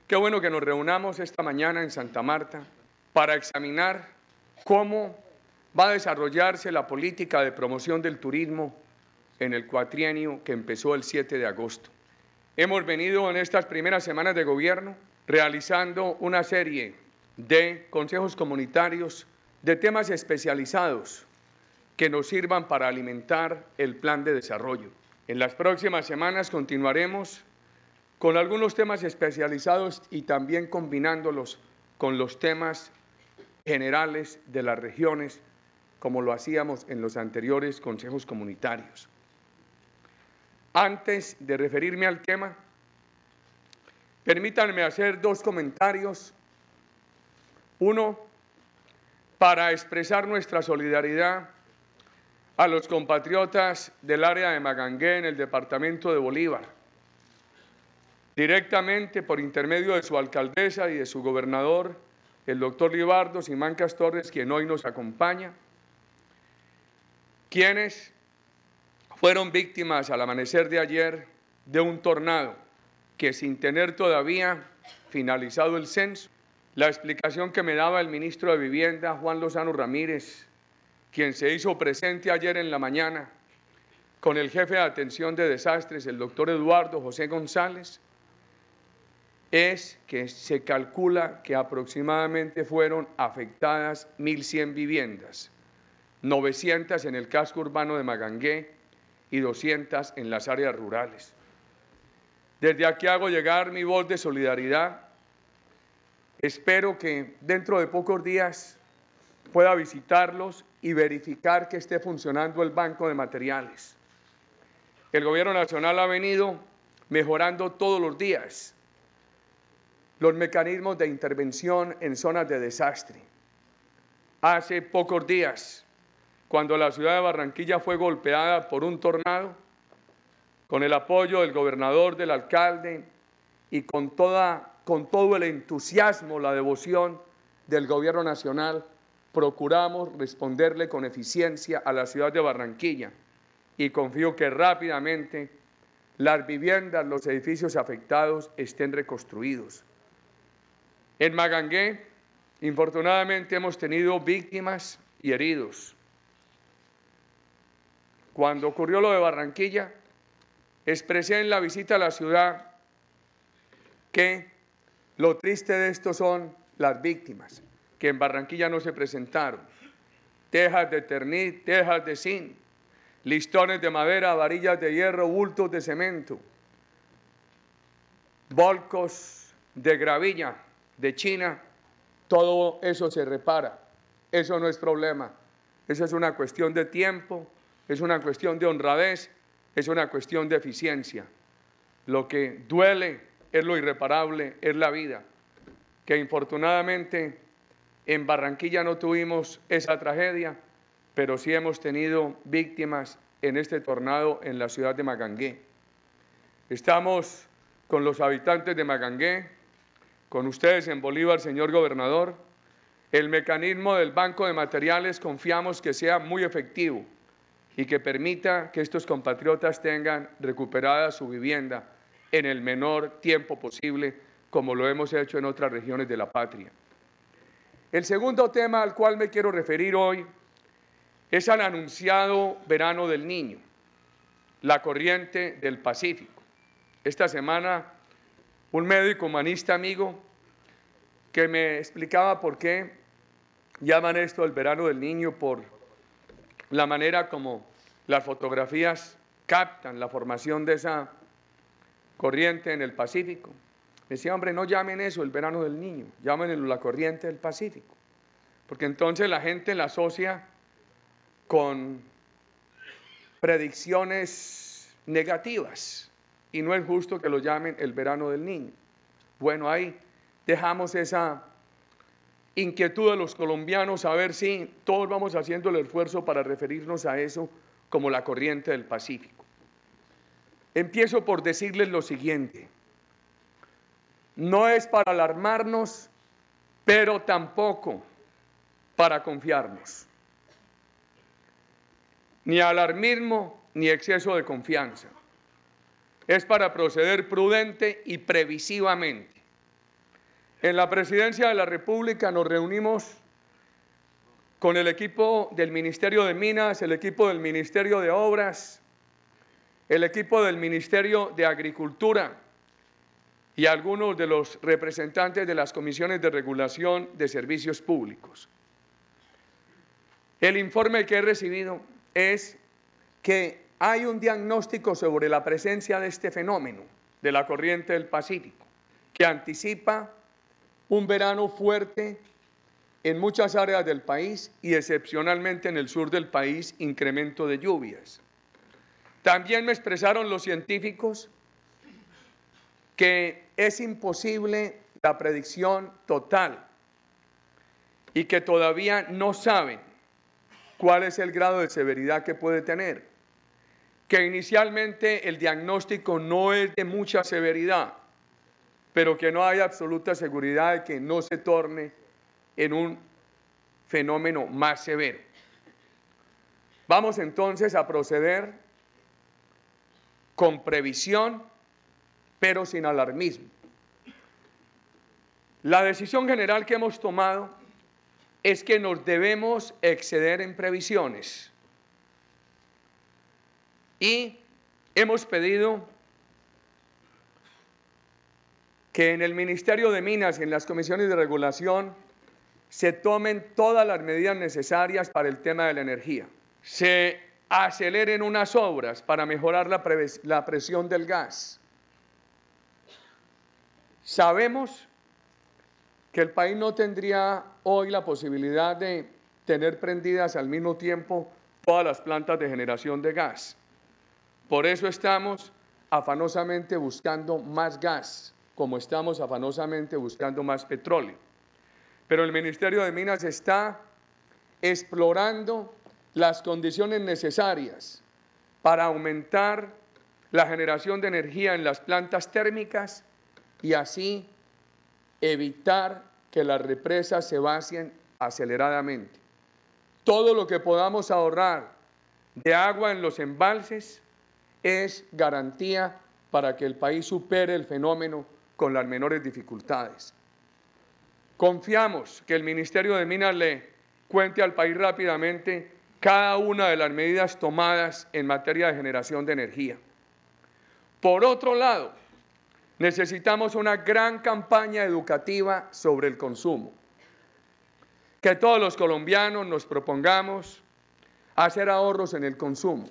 Qué bueno que nos reunamos esta mañana en Santa Marta para examinar cómo va a desarrollarse la política de promoción del turismo en el cuatrienio que empezó el 7 de agosto. Hemos venido en estas primeras semanas de gobierno realizando una serie de consejos comunitarios de temas especializados que nos sirvan para alimentar el plan de desarrollo. En las próximas semanas continuaremos con algunos temas especializados y también combinándolos con los temas generales de las regiones, como lo hacíamos en los anteriores consejos comunitarios. Antes de referirme al tema, permítanme hacer dos comentarios. Uno, para expresar nuestra solidaridad a los compatriotas del área de Magangué en el departamento de Bolívar, directamente por intermedio de su alcaldesa y de su gobernador, el doctor Libardo Simancas Torres, quien hoy nos acompaña, quienes fueron víctimas al amanecer de ayer de un tornado que, sin tener todavía finalizado el censo, la explicación que me daba el ministro de Vivienda, Juan Lozano Ramírez, quien se hizo presente ayer en la mañana con el jefe de atención de desastres, el doctor Eduardo José González, es que se calcula que aproximadamente fueron afectadas 1.100 viviendas, 900 en el casco urbano de Magangué y 200 en las áreas rurales. Desde aquí hago llegar mi voz de solidaridad. Espero que dentro de pocos días pueda visitarlos y verificar que esté funcionando el banco de materiales. El gobierno nacional ha venido mejorando todos los días los mecanismos de intervención en zonas de desastre. Hace pocos días, cuando la ciudad de Barranquilla fue golpeada por un tornado, con el apoyo del gobernador, del alcalde y con todo el entusiasmo, la devoción del gobierno nacional, procuramos responderle con eficiencia a la ciudad de Barranquilla y confío que rápidamente las viviendas, los edificios afectados estén reconstruidos. En Magangué, infortunadamente, hemos tenido víctimas y heridos. Cuando ocurrió lo de Barranquilla, expresé en la visita a la ciudad que lo triste de esto son las víctimas, que en Barranquilla no se presentaron. Tejas de ternit, tejas de zinc, listones de madera, varillas de hierro, bultos de cemento, volcos de gravilla de China, todo eso se repara. Eso no es problema. Eso es una cuestión de tiempo, es una cuestión de honradez, es una cuestión de eficiencia. Lo que duele es lo irreparable, es la vida. Que infortunadamente en Barranquilla no tuvimos esa tragedia, pero sí hemos tenido víctimas en este tornado en la ciudad de Magangué. Estamos con los habitantes de Magangué, con ustedes en Bolívar, señor gobernador. El mecanismo del banco de materiales confiamos que sea muy efectivo y que permita que estos compatriotas tengan recuperada su vivienda en el menor tiempo posible, como lo hemos hecho en otras regiones de la patria. El segundo tema al cual me quiero referir hoy es al anunciado verano del Niño, la corriente del Pacífico. Esta semana, un médico humanista amigo que me explicaba por qué llaman esto el verano del Niño, por la manera como las fotografías captan la formación de esa corriente en el Pacífico. Decía, hombre, no llamen eso el verano del Niño, llámenlo la corriente del Pacífico, porque entonces la gente la asocia con predicciones negativas y no es justo que lo llamen el verano del Niño. Bueno, ahí dejamos esa inquietud de los colombianos a ver si todos vamos haciendo el esfuerzo para referirnos a eso como la corriente del Pacífico. Empiezo por decirles lo siguiente: no es para alarmarnos, pero tampoco para confiarnos. Ni alarmismo ni exceso de confianza. Es para proceder prudente y previsivamente. En la Presidencia de la República nos reunimos con el equipo del Ministerio de Minas, el equipo del Ministerio de Obras, el equipo del Ministerio de Agricultura y algunos de los representantes de las comisiones de regulación de servicios públicos. El informe que he recibido es que hay un diagnóstico sobre la presencia de este fenómeno de la corriente del Pacífico, que anticipa un verano fuerte en muchas áreas del país y excepcionalmente en el sur del país, incremento de lluvias. También me expresaron los científicos que es imposible la predicción total y que todavía no saben cuál es el grado de severidad que puede tener, que inicialmente el diagnóstico no es de mucha severidad, pero que no hay absoluta seguridad de que no se torne en un fenómeno más severo. Vamos entonces a proceder con previsión, pero sin alarmismo. La decisión general que hemos tomado es que nos debemos exceder en previsiones y hemos pedido que en el Ministerio de Minas y en las comisiones de regulación se tomen todas las medidas necesarias para el tema de la energía. Se aceleren unas obras para mejorar la presión del gas. Sabemos que el país no tendría hoy la posibilidad de tener prendidas al mismo tiempo todas las plantas de generación de gas. Por eso estamos afanosamente buscando más gas, como estamos afanosamente buscando más petróleo. Pero el Ministerio de Minas está explorando las condiciones necesarias para aumentar la generación de energía en las plantas térmicas y así evitar que las represas se vacíen aceleradamente. Todo lo que podamos ahorrar de agua en los embalses es garantía para que el país supere el fenómeno con las menores dificultades. Confiamos que el Ministerio de Minas le cuente al país rápidamente cada una de las medidas tomadas en materia de generación de energía. Por otro lado, necesitamos una gran campaña educativa sobre el consumo. Que todos los colombianos nos propongamos hacer ahorros en el consumo.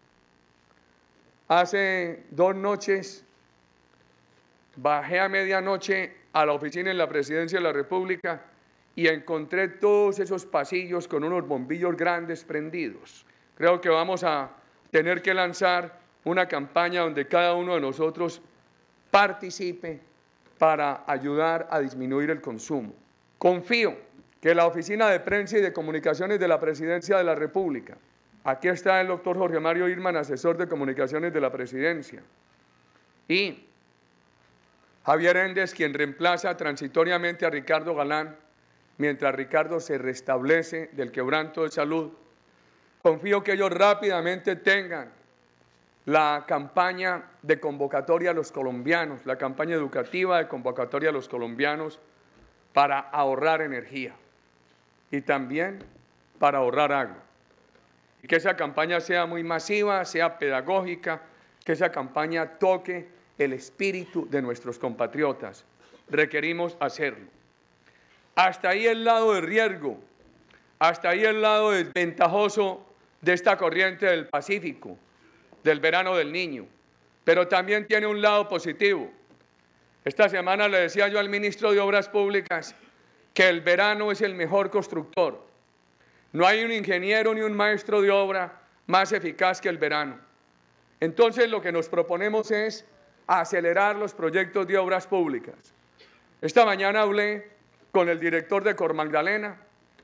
Hace 2 noches bajé a medianoche a la oficina en la Presidencia de la República y encontré todos esos pasillos con unos bombillos grandes prendidos. Creo que vamos a tener que lanzar una campaña donde cada uno de nosotros participe para ayudar a disminuir el consumo. Confío que la Oficina de Prensa y de Comunicaciones de la Presidencia de la República, aquí está el doctor Jorge Mario Irman, asesor de comunicaciones de la Presidencia, y Javier Endes, quien reemplaza transitoriamente a Ricardo Galán, mientras Ricardo se restablece del quebranto de salud. Confío que ellos rápidamente tengan la campaña de convocatoria a los colombianos, la campaña educativa de convocatoria a los colombianos para ahorrar energía y también para ahorrar agua. Y que esa campaña sea muy masiva, sea pedagógica, que esa campaña toque el espíritu de nuestros compatriotas. Requerimos hacerlo. Hasta ahí el lado de riesgo, hasta ahí el lado desventajoso de esta corriente del Pacífico, del verano del Niño, pero también tiene un lado positivo. Esta semana le decía yo al ministro de Obras Públicas que el verano es el mejor constructor. No hay un ingeniero ni un maestro de obra más eficaz que el verano. Entonces lo que nos proponemos es acelerar los proyectos de obras públicas. Esta mañana hablé con el director de Cor Magdalena,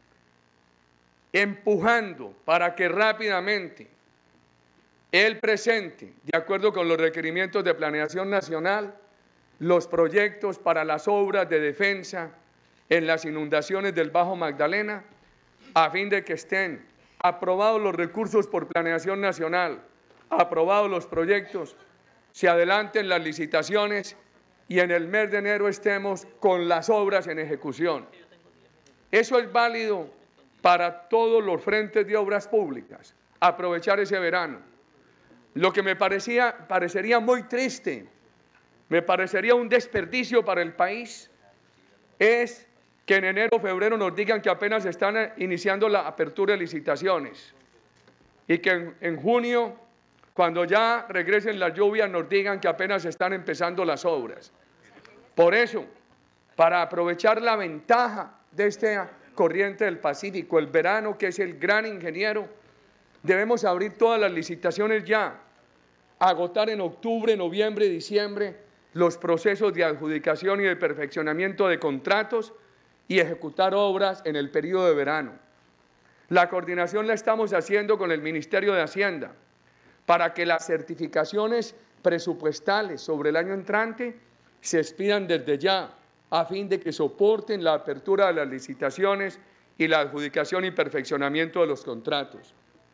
empujando para que rápidamente él presente, de acuerdo con los requerimientos de planeación nacional, los proyectos para las obras de defensa en las inundaciones del Bajo Magdalena, a fin de que estén aprobados los recursos por planeación nacional, aprobados los proyectos, se adelanten las licitaciones y en el mes de enero estemos con las obras en ejecución. Eso es válido para todos los frentes de obras públicas, aprovechar ese verano. Lo que me parecería muy triste, me parecería un desperdicio para el país, es que en enero o febrero nos digan que apenas están iniciando la apertura de licitaciones y que en junio, cuando ya regresen las lluvias, nos digan que apenas están empezando las obras. Por eso, para aprovechar la ventaja de esta corriente del Pacífico, el verano, que es el gran ingeniero, debemos abrir todas las licitaciones ya, agotar en octubre, noviembre y diciembre los procesos de adjudicación y de perfeccionamiento de contratos y ejecutar obras en el periodo de verano. La coordinación la estamos haciendo con el Ministerio de Hacienda para que las certificaciones presupuestales sobre el año entrante se expidan desde ya, a fin de que soporten la apertura de las licitaciones y la adjudicación y perfeccionamiento de los contratos.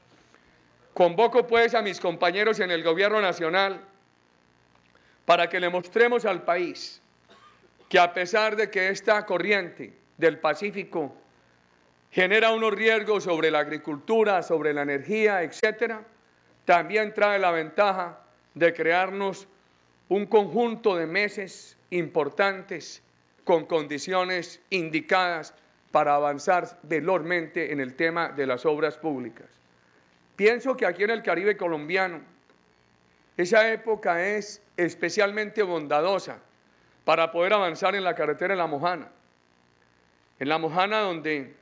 Convoco pues a mis compañeros en el Gobierno Nacional para que le mostremos al país que a pesar de que esta corriente del Pacífico genera unos riesgos sobre la agricultura, sobre la energía, etcétera, también trae la ventaja de crearnos un conjunto de meses importantes con condiciones indicadas para avanzar velozmente en el tema de las obras públicas. Pienso que aquí en el Caribe colombiano esa época es especialmente bondadosa para poder avanzar en la carretera de La Mojana. En La Mojana, donde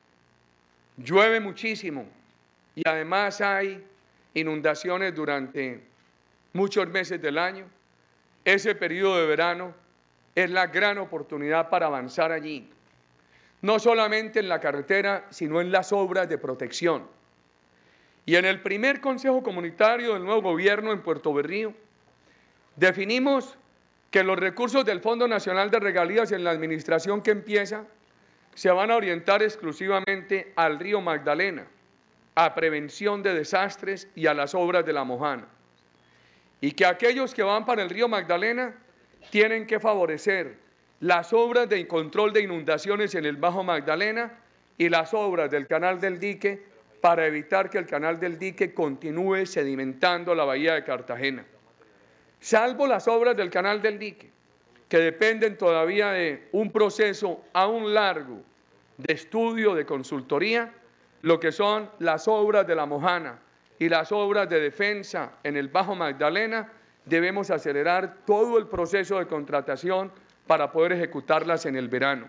llueve muchísimo y además hay inundaciones durante muchos meses del año, ese periodo de verano es la gran oportunidad para avanzar allí, no solamente en la carretera, sino en las obras de protección. Y en el primer Consejo Comunitario del nuevo gobierno en Puerto Berrío, definimos que los recursos del Fondo Nacional de Regalías en la administración que empieza se van a orientar exclusivamente al río Magdalena, a prevención de desastres y a las obras de La Mojana. Y que aquellos que van para el río Magdalena tienen que favorecer las obras de control de inundaciones en el Bajo Magdalena y las obras del Canal del Dique para evitar que el Canal del Dique continúe sedimentando la bahía de Cartagena. Salvo las obras del Canal del Dique, que dependen todavía de un proceso aún largo de estudio, de consultoría, lo que son las obras de La Mojana y las obras de defensa en el Bajo Magdalena, debemos acelerar todo el proceso de contratación para poder ejecutarlas en el verano.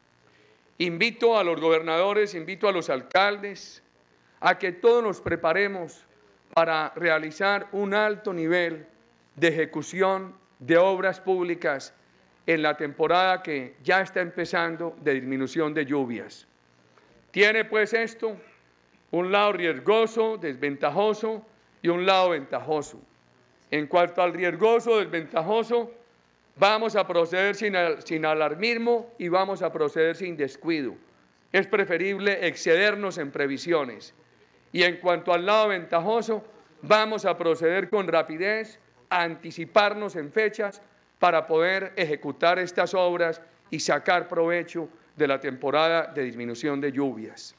Invito a los gobernadores, invito a los alcaldes, a que todos nos preparemos para realizar un alto nivel de ejecución de obras públicas en la temporada que ya está empezando de disminución de lluvias. Tiene pues esto un lado riesgoso, desventajoso y un lado ventajoso. En cuanto al riesgoso, desventajoso, vamos a proceder sin alarmismo y vamos a proceder sin descuido. Es preferible excedernos en previsiones. Y en cuanto al lado ventajoso, vamos a proceder con rapidez, a anticiparnos en fechas para poder ejecutar estas obras y sacar provecho de la temporada de disminución de lluvias.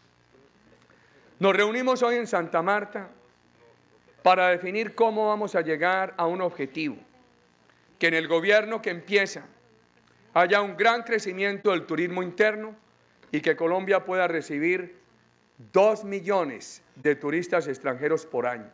Nos reunimos hoy en Santa Marta para definir cómo vamos a llegar a un objetivo, que en el gobierno que empieza haya un gran crecimiento del turismo interno y que Colombia pueda recibir 2 millones de turistas extranjeros por año.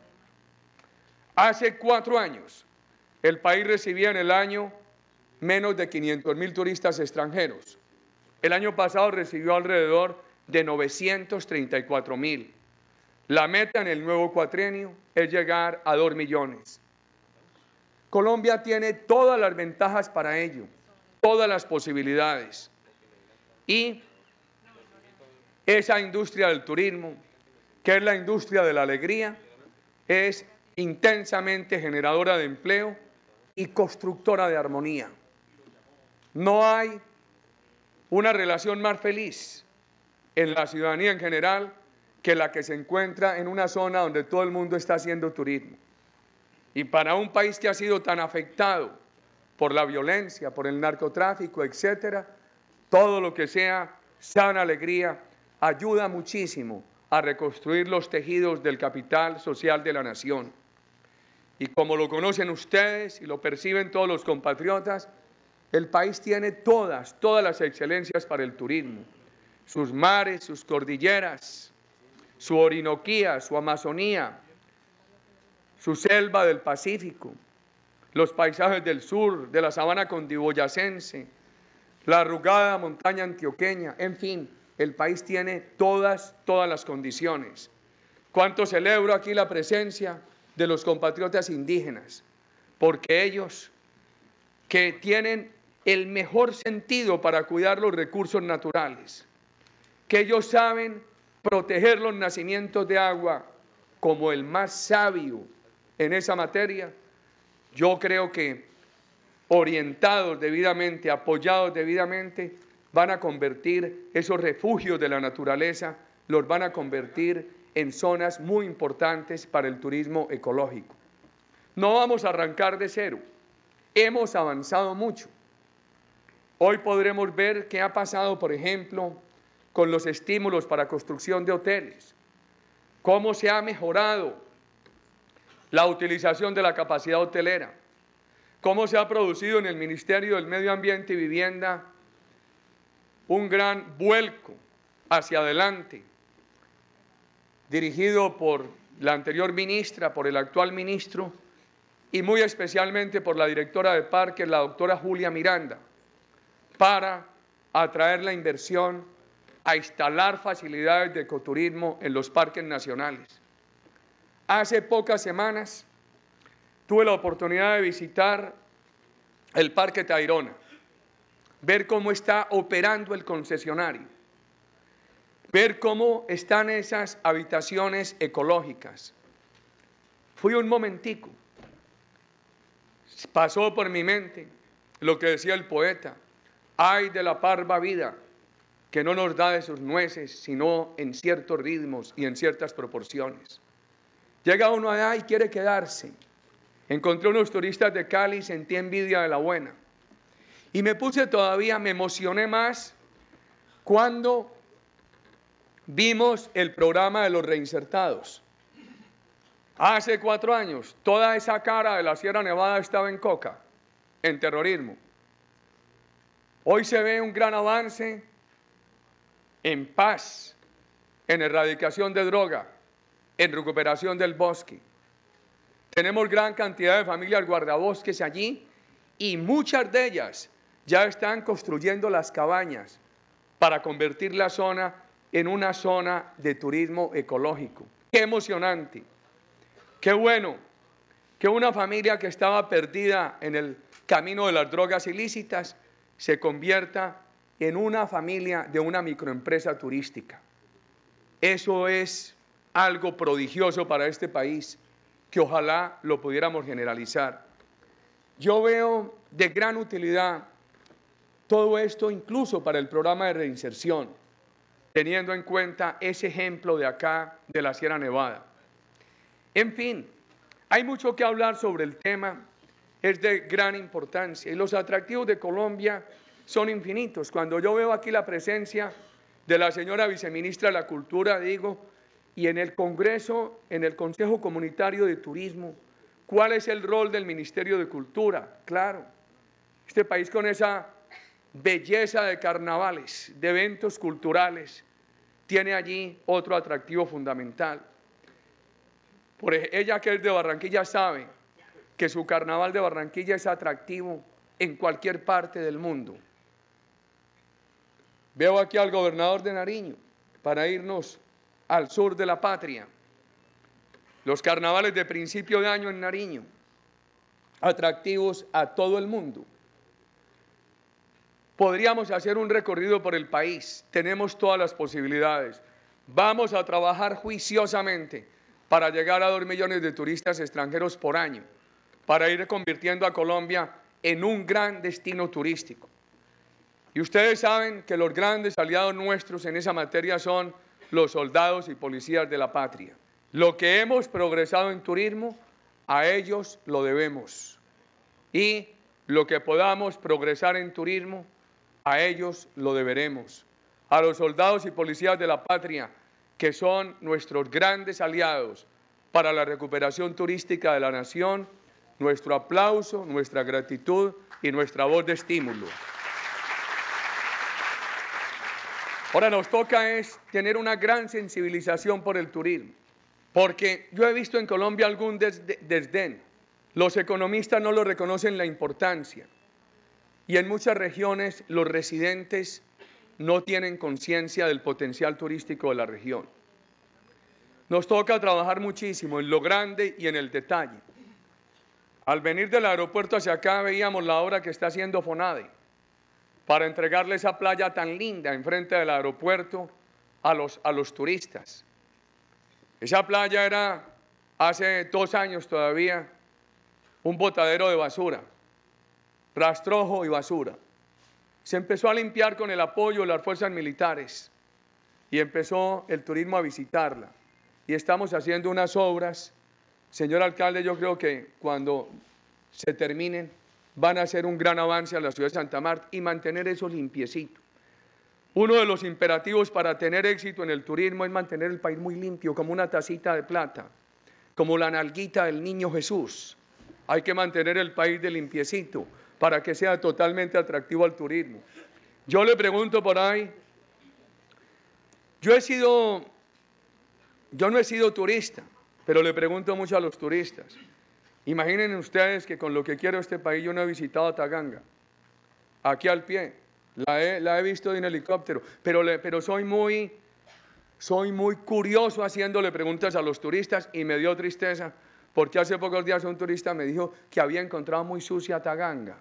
Hace 4 años, el país recibía en el año menos de 500.000 turistas extranjeros. El año pasado recibió alrededor de 934.000. La meta en el nuevo cuatrienio es llegar a 2 millones. Colombia tiene todas las ventajas para ello, todas las posibilidades. Y esa industria del turismo, que es la industria de la alegría, es intensamente generadora de empleo y constructora de armonía. No hay una relación más feliz en la ciudadanía en general que la que se encuentra en una zona donde todo el mundo está haciendo turismo. Y para un país que ha sido tan afectado por la violencia, por el narcotráfico, etcétera, todo lo que sea sana alegría ayuda muchísimo a reconstruir los tejidos del capital social de la nación. Y como lo conocen ustedes y lo perciben todos los compatriotas, el país tiene todas las excelencias para el turismo. Sus mares, sus cordilleras, su Orinoquía, su Amazonía, su selva del Pacífico, los paisajes del sur, de la sabana cundiboyacense, la arrugada montaña antioqueña, en fin, el país tiene todas las condiciones. ¿Cuánto celebro aquí la presencia de los compatriotas indígenas? Porque ellos, que tienen el mejor sentido para cuidar los recursos naturales, que ellos saben proteger los nacimientos de agua como el más sabio en esa materia, yo creo que orientados debidamente, apoyados debidamente, van a convertir esos refugios de la naturaleza, los van a convertir en zonas muy importantes para el turismo ecológico. No vamos a arrancar de cero, hemos avanzado mucho. Hoy podremos ver qué ha pasado, por ejemplo, con los estímulos para construcción de hoteles, cómo se ha mejorado la utilización de la capacidad hotelera, cómo se ha producido en el Ministerio del Medio Ambiente y Vivienda un gran vuelco hacia adelante, dirigido por la anterior ministra, por el actual ministro y muy especialmente por la directora de parques, la doctora Julia Miranda, para atraer la inversión, a instalar facilidades de ecoturismo en los parques nacionales. Hace pocas semanas tuve la oportunidad de visitar el Parque Tayrona, ver cómo está operando el concesionario, ver cómo están esas habitaciones ecológicas. Fui un momentico, pasó por mi mente lo que decía el poeta: ay de la parva vida, que no nos da de sus nueces, sino en ciertos ritmos y en ciertas proporciones. Llega uno allá y quiere quedarse. Encontré unos turistas de Cali, sentí envidia de la buena. Y me emocioné más cuando vimos el programa de los reinsertados. Hace 4 años, toda esa cara de la Sierra Nevada estaba en coca, en terrorismo. Hoy se ve un gran avance en paz, en erradicación de droga, en recuperación del bosque. Tenemos gran cantidad de familias guardabosques allí y muchas de ellas ya están construyendo las cabañas para convertir la zona en una zona de turismo ecológico. ¡Qué emocionante! ¡Qué bueno! Que una familia que estaba perdida en el camino de las drogas ilícitas se convierta en una familia de una microempresa turística. Eso es algo prodigioso para este país, que ojalá lo pudiéramos generalizar. Yo veo de gran utilidad todo esto, incluso para el programa de reinserción, teniendo en cuenta ese ejemplo de acá, de la Sierra Nevada. En fin, hay mucho que hablar sobre el tema, es de gran importancia y los atractivos de Colombia son infinitos. Cuando yo veo aquí la presencia de la señora viceministra de la Cultura, digo, y en el Congreso, en el Consejo Comunitario de Turismo, ¿cuál es el rol del Ministerio de Cultura? Claro, este país con esa belleza de carnavales, de eventos culturales, tiene allí otro atractivo fundamental. Ella, que es de Barranquilla, sabe que su carnaval de Barranquilla es atractivo en cualquier parte del mundo. Veo aquí al gobernador de Nariño, para irnos al sur de la patria. Los carnavales de principio de año en Nariño, atractivos a todo el mundo. Podríamos hacer un recorrido por el país, tenemos todas las posibilidades. Vamos a trabajar juiciosamente para llegar a 2 millones de turistas extranjeros por año, para ir convirtiendo a Colombia en un gran destino turístico. Y ustedes saben que los grandes aliados nuestros en esa materia son los soldados y policías de la patria. Lo que hemos progresado en turismo, a ellos lo debemos. Y lo que podamos progresar en turismo, a ellos lo deberemos. A los soldados y policías de la patria, que son nuestros grandes aliados para la recuperación turística de la nación, nuestro aplauso, nuestra gratitud y nuestra voz de estímulo. Ahora nos toca es tener una gran sensibilización por el turismo, porque yo he visto en Colombia algún desdén. Los economistas no lo reconocen la importancia y en muchas regiones los residentes no tienen conciencia del potencial turístico de la región. Nos toca trabajar muchísimo en lo grande y en el detalle. Al venir del aeropuerto hacia acá veíamos la obra que está haciendo FONADE para entregarle esa playa tan linda enfrente del aeropuerto a los turistas. Esa playa era hace 2 años todavía un botadero de basura, rastrojo y basura. Se empezó a limpiar con el apoyo de las fuerzas militares y empezó el turismo a visitarla. Y estamos haciendo unas obras, señor alcalde, yo creo que cuando se terminen van a hacer un gran avance a la ciudad de Santa Marta y mantener eso limpiecito. Uno de los imperativos para tener éxito en el turismo es mantener el país muy limpio, como una tacita de plata, como la nalguita del niño Jesús. Hay que mantener el país de limpiecito para que sea totalmente atractivo al turismo. Yo le pregunto por ahí, yo no he sido turista, pero le pregunto mucho a los turistas. Imaginen ustedes que con lo que quiero este país yo no he visitado Taganga, aquí al pie, la he visto en helicóptero, pero soy muy curioso haciéndole preguntas a los turistas y me dio tristeza porque hace pocos días un turista me dijo que había encontrado muy sucia Taganga,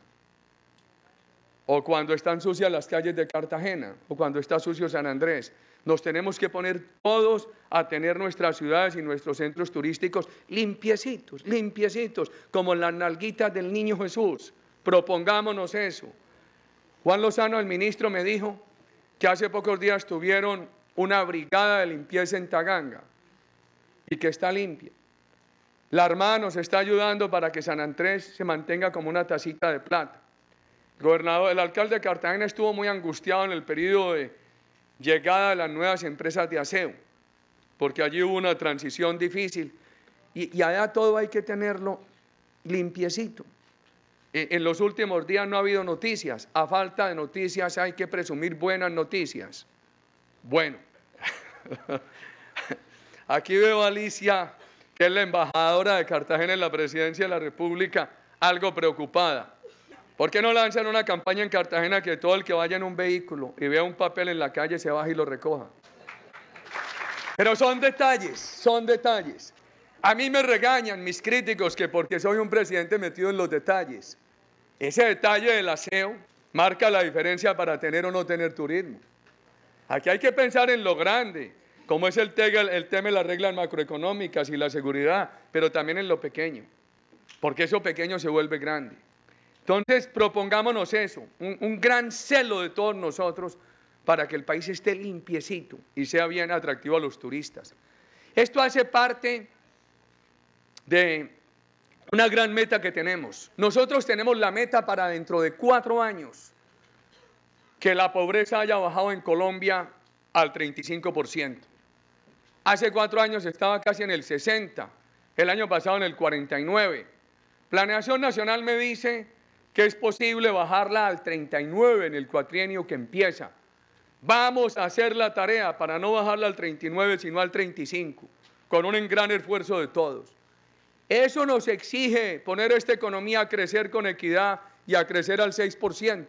o cuando están sucias las calles de Cartagena, o cuando está sucio San Andrés. Nos tenemos que poner todos a tener nuestras ciudades y nuestros centros turísticos limpiecitos, limpiecitos, como las nalguitas del niño Jesús. Propongámonos eso. Juan Lozano, el ministro, me dijo que hace pocos días tuvieron una brigada de limpieza en Taganga y que está limpia. La Armada nos está ayudando para que San Andrés se mantenga como una tacita de plata. El alcalde de Cartagena estuvo muy angustiado en el periodo de llegada de las nuevas empresas de aseo, porque allí hubo una transición difícil y allá todo hay que tenerlo limpiecito. En los últimos días no ha habido noticias. A falta de noticias hay que presumir buenas noticias. Bueno, aquí veo a Alicia, que es la embajadora de Cartagena en la Presidencia de la República, algo preocupada. ¿Por qué no lanzan una campaña en Cartagena que todo el que vaya en un vehículo y vea un papel en la calle se baje y lo recoja? Pero son detalles, son detalles. A mí me regañan mis críticos que porque soy un presidente metido en los detalles. Ese detalle del aseo marca la diferencia para tener o no tener turismo. Aquí hay que pensar en lo grande, como es el tema de las reglas macroeconómicas y la seguridad, pero también en lo pequeño, porque eso pequeño se vuelve grande. Entonces, propongámonos eso, un gran celo de todos nosotros para que el país esté limpiecito y sea bien atractivo a los turistas. Esto hace parte de una gran meta que tenemos. Nosotros tenemos la meta para dentro de 4 años que la pobreza haya bajado en Colombia al 35%. Hace 4 años estaba casi en el 60%, el año pasado en el 49%. Planeación Nacional me dice que es posible bajarla al 39% en el cuatrienio que empieza. Vamos a hacer la tarea para no bajarla al 39%, sino al 35%, con un gran esfuerzo de todos. Eso nos exige poner esta economía a crecer con equidad y a crecer al 6%.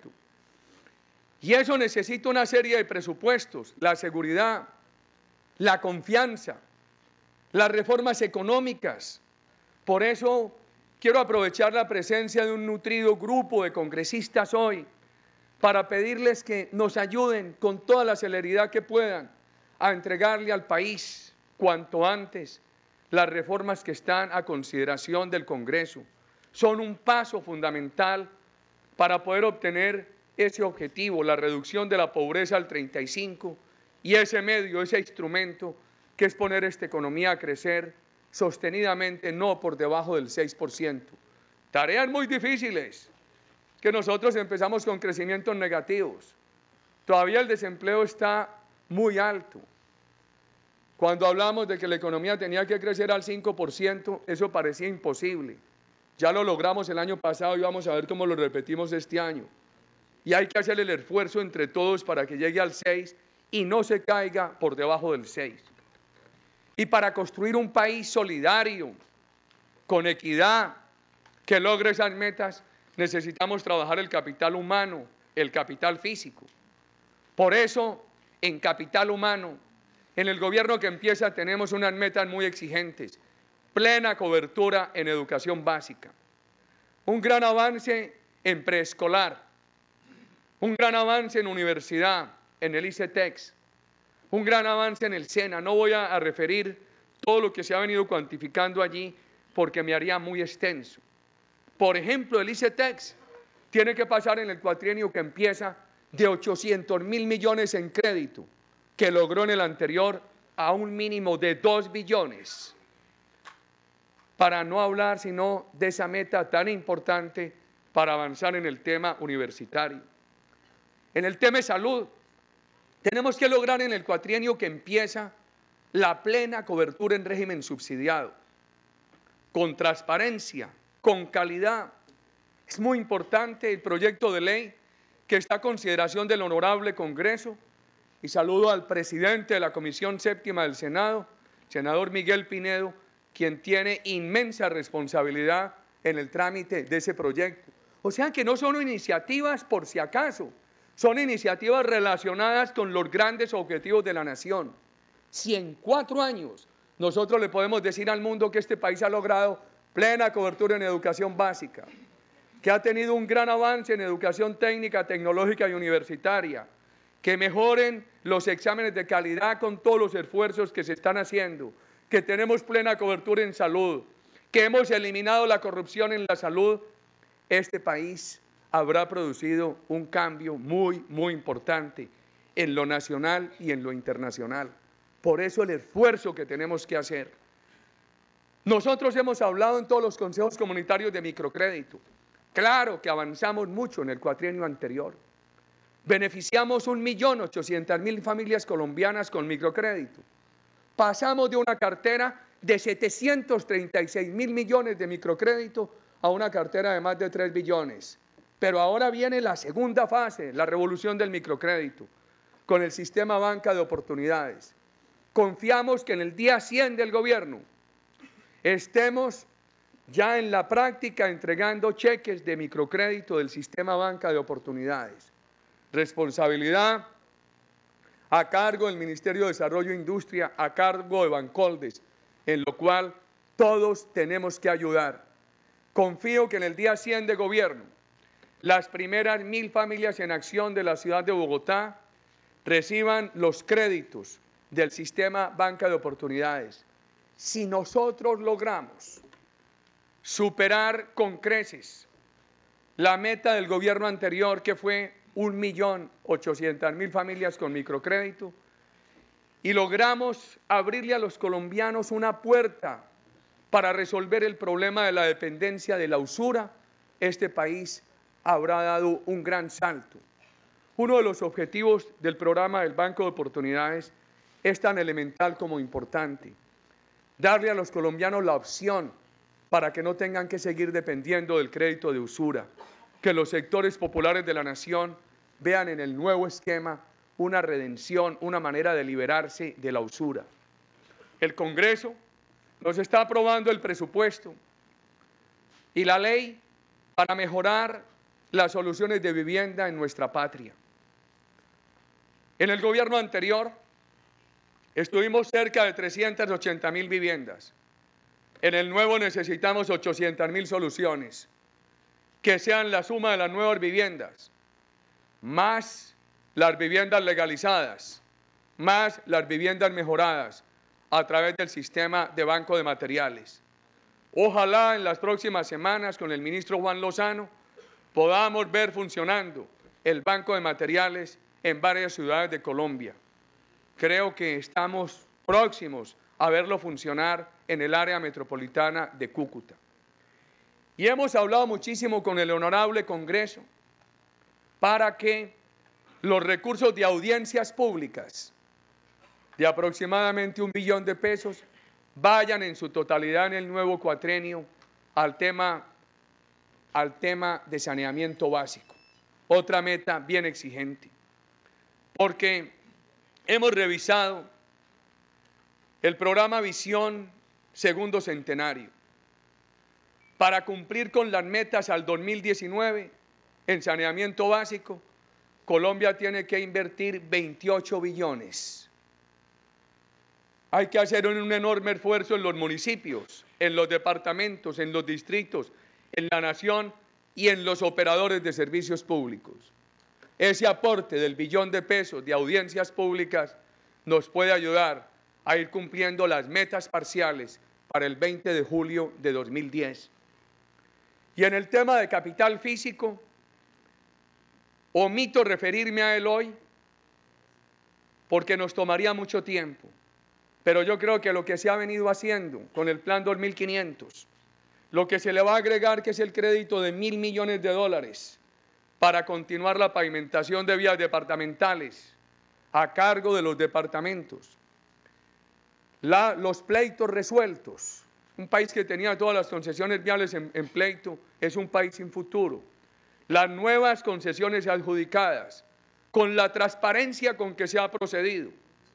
Y eso necesita una serie de presupuestos, la seguridad, la confianza, las reformas económicas. Por eso quiero aprovechar la presencia de un nutrido grupo de congresistas hoy para pedirles que nos ayuden con toda la celeridad que puedan a entregarle al país cuanto antes las reformas que están a consideración del Congreso. Son un paso fundamental para poder obtener ese objetivo, la reducción de la pobreza al 35%, y ese medio, ese instrumento que es poner esta economía a crecer sostenidamente, no por debajo del 6%. Tareas muy difíciles, que nosotros empezamos con crecimientos negativos. Todavía el desempleo está muy alto. Cuando hablamos de que la economía tenía que crecer al 5%, eso parecía imposible. Ya lo logramos el año pasado y vamos a ver cómo lo repetimos este año. Y hay que hacer el esfuerzo entre todos para que llegue al 6 y no se caiga por debajo del 6. Y para construir un país solidario, con equidad, que logre esas metas, necesitamos trabajar el capital humano, el capital físico. Por eso, en capital humano, en el gobierno que empieza tenemos unas metas muy exigentes. Plena cobertura en educación básica. Un gran avance en preescolar. Un gran avance en universidad, en el ICETEX. Un gran avance en el SENA. No voy a referir todo lo que se ha venido cuantificando allí porque me haría muy extenso. Por ejemplo, el ICETEX tiene que pasar en el cuatrienio que empieza de 800.000 millones en crédito, que logró en el anterior, a un mínimo de 2 billones. Para no hablar sino de esa meta tan importante para avanzar en el tema universitario. En el tema de salud, tenemos que lograr en el cuatrienio que empieza la plena cobertura en régimen subsidiado, con transparencia, con calidad. Es muy importante el proyecto de ley que está a consideración del Honorable Congreso, y saludo al presidente de la Comisión Séptima del Senado, senador Miguel Pinedo, quien tiene inmensa responsabilidad en el trámite de ese proyecto. O sea que no son iniciativas por si acaso, son iniciativas relacionadas con los grandes objetivos de la nación. Si en 4 años nosotros le podemos decir al mundo que este país ha logrado plena cobertura en educación básica, que ha tenido un gran avance en educación técnica, tecnológica y universitaria, que mejoren los exámenes de calidad con todos los esfuerzos que se están haciendo, que tenemos plena cobertura en salud, que hemos eliminado la corrupción en la salud, este país habrá producido un cambio muy, muy importante en lo nacional y en lo internacional. Por eso el esfuerzo que tenemos que hacer. Nosotros hemos hablado en todos los consejos comunitarios de microcrédito. Claro que avanzamos mucho en el cuatrienio anterior. Beneficiamos 1.800.000 familias colombianas con microcrédito. Pasamos de una cartera de 736.000 millones de microcrédito a una cartera de más de 3 billones. Pero ahora viene la segunda fase, la revolución del microcrédito, con el sistema banca de oportunidades. Confiamos que en el día 100 del gobierno estemos ya en la práctica entregando cheques de microcrédito del sistema banca de oportunidades. Responsabilidad a cargo del Ministerio de Desarrollo e Industria, a cargo de Bancoldes, en lo cual todos tenemos que ayudar. Confío que en el día 100 de gobierno, las primeras 1.000 familias en acción de la ciudad de Bogotá reciban los créditos del sistema banca de oportunidades. Si nosotros logramos superar con creces la meta del gobierno anterior, que fue 1.800.000 familias con microcrédito, y logramos abrirle a los colombianos una puerta para resolver el problema de la dependencia de la usura, este país habrá dado un gran salto. Uno de los objetivos del programa del Banco de Oportunidades es tan elemental como importante: darle a los colombianos la opción para que no tengan que seguir dependiendo del crédito de usura, que los sectores populares de la nación vean en el nuevo esquema una redención, una manera de liberarse de la usura. El Congreso nos está aprobando el presupuesto y la ley para mejorar las soluciones de vivienda en nuestra patria. En el gobierno anterior estuvimos cerca de 380.000 viviendas. En el nuevo necesitamos 800.000 soluciones, que sean la suma de las nuevas viviendas, más las viviendas legalizadas, más las viviendas mejoradas a través del sistema de banco de materiales. Ojalá en las próximas semanas con el ministro Juan Lozano podamos ver funcionando el banco de materiales en varias ciudades de Colombia. Creo que estamos próximos a verlo funcionar en el área metropolitana de Cúcuta. Y hemos hablado muchísimo con el Honorable Congreso para que los recursos de audiencias públicas de aproximadamente 1 billón de pesos vayan en su totalidad en el nuevo cuatrenio al tema de saneamiento básico. Otra meta bien exigente, porque hemos revisado el programa Visión Segundo Centenario. Para cumplir con las metas al 2019 en saneamiento básico, Colombia tiene que invertir 28 billones. Hay que hacer un enorme esfuerzo en los municipios, en los departamentos, en los distritos, en la nación y en los operadores de servicios públicos. Ese aporte del billón de pesos de audiencias públicas nos puede ayudar a ir cumpliendo las metas parciales para el 20 de julio de 2010. Y en el tema de capital físico, omito referirme a él hoy porque nos tomaría mucho tiempo. Pero yo creo que lo que se ha venido haciendo con el Plan 2500, lo que se le va a agregar, que es el crédito de $1.000 millones para continuar la pavimentación de vías departamentales a cargo de los departamentos, los pleitos resueltos. Un país que tenía todas las concesiones viales en pleito es un país sin futuro. Las nuevas concesiones adjudicadas, con la transparencia con que se ha procedido,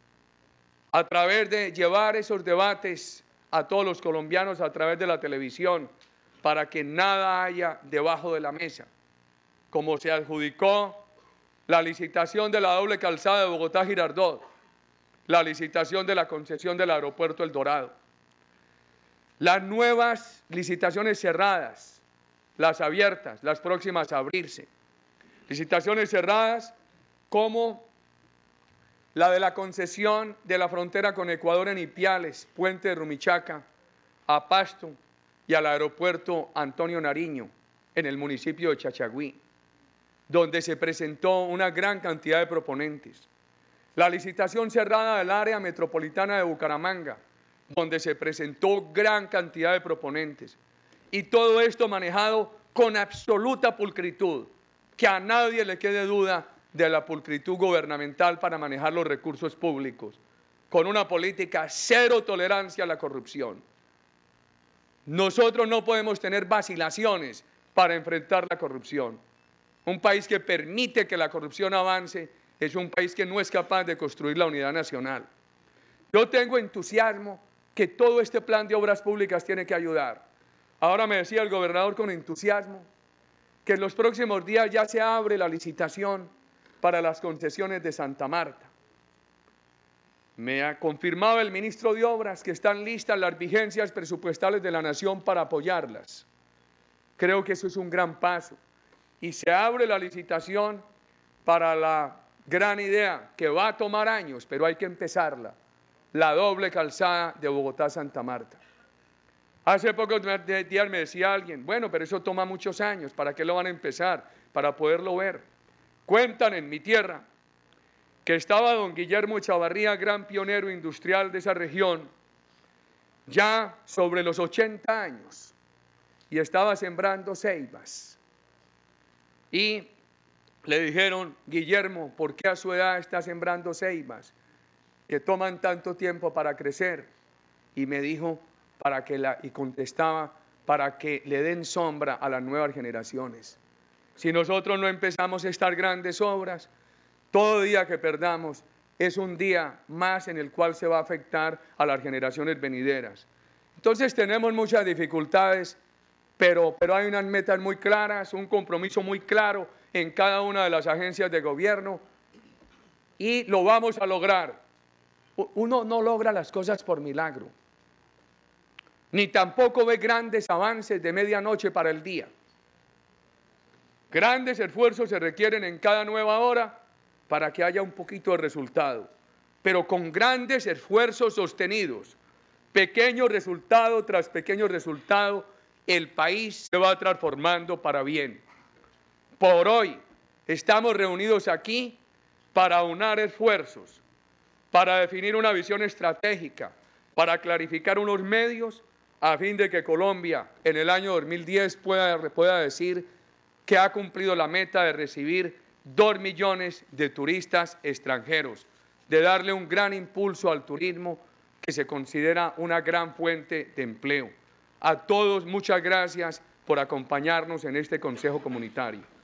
a través de llevar esos debates a todos los colombianos a través de la televisión, para que nada haya debajo de la mesa, como se adjudicó la licitación de la doble calzada de Bogotá-Girardot, la licitación de la concesión del aeropuerto El Dorado, las nuevas licitaciones cerradas, las abiertas, las próximas a abrirse, licitaciones cerradas como la de la concesión de la frontera con Ecuador en Ipiales, Puente de Rumichaca, a Pasto y al aeropuerto Antonio Nariño, en el municipio de Chachagüí, donde se presentó una gran cantidad de proponentes. La licitación cerrada del área metropolitana de Bucaramanga, donde se presentó gran cantidad de proponentes. Y todo esto manejado con absoluta pulcritud, que a nadie le quede duda de la pulcritud gubernamental para manejar los recursos públicos, con una política cero tolerancia a la corrupción. Nosotros no podemos tener vacilaciones para enfrentar la corrupción. Un país que permite que la corrupción avance es un país que no es capaz de construir la unidad nacional. Yo tengo entusiasmo que todo este plan de obras públicas tiene que ayudar. Ahora me decía el gobernador con entusiasmo que en los próximos días ya se abre la licitación para las concesiones de Santa Marta. Me ha confirmado el ministro de Obras que están listas las vigencias presupuestales de la Nación para apoyarlas. Creo que eso es un gran paso. Y se abre la licitación para la gran idea que va a tomar años, pero hay que empezarla, la doble calzada de Bogotá-Santa Marta. Hace pocos días me decía alguien, bueno, pero eso toma muchos años, ¿para qué lo van a empezar? Para poderlo ver. Cuentan en mi tierra que estaba don Guillermo Chavarría, gran pionero industrial de esa región, ya sobre los 80 años, y estaba sembrando ceibas. Y le dijeron, Guillermo, ¿por qué a su edad está sembrando ceibas que toman tanto tiempo para crecer? Y me dijo, y contestaba, para que le den sombra a las nuevas generaciones. Si nosotros no empezamos estas grandes obras, todo día que perdamos es un día más en el cual se va a afectar a las generaciones venideras. Entonces tenemos muchas dificultades, pero hay unas metas muy claras, un compromiso muy claro en cada una de las agencias de gobierno y lo vamos a lograr. Uno no logra las cosas por milagro, ni tampoco ve grandes avances de medianoche para el día. Grandes esfuerzos se requieren en cada nueva hora para que haya un poquito de resultado, pero con grandes esfuerzos sostenidos, pequeño resultado tras pequeño resultado, el país se va transformando para bien. Por hoy estamos reunidos aquí para aunar esfuerzos, para definir una visión estratégica, para clarificar unos medios, a fin de que Colombia en el año 2010 pueda decir que ha cumplido la meta de recibir 2 millones de turistas extranjeros, de darle un gran impulso al turismo que se considera una gran fuente de empleo. A todos, muchas gracias por acompañarnos en este Consejo Comunitario.